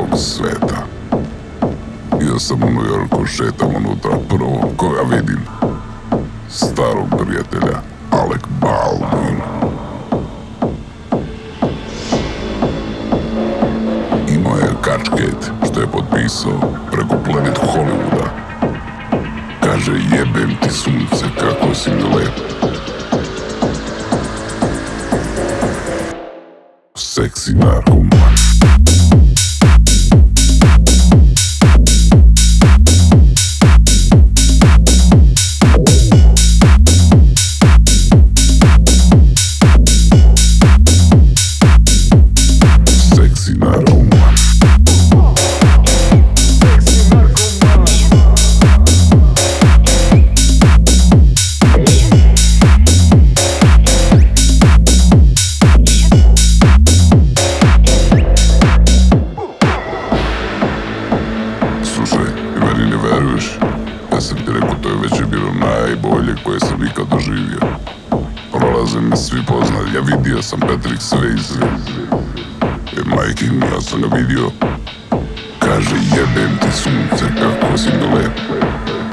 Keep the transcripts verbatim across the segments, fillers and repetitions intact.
ovog sveta. Ja sam u New Yorku, šetam unutra, prvo koga vidim, starog prijatelja, Alec Baldwin. Imao je kačket što je potpisao preko Planet Hollywooda. Kaže, jebem ti sunce, kako si mi lep. Seksi narkoman. Ja sam ti rekao, to je već je bilo najbolje koje sam ikad doživio. Prolaze me svi poznali, ja vidio sam Patrick Swayze. E, majke mi, ja sam ga vidio. Kaže, jebem ti sunce, kako si mi lep.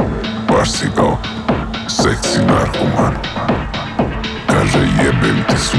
Baš si kao seksi narkoman. Kaže, jebem ti sunce.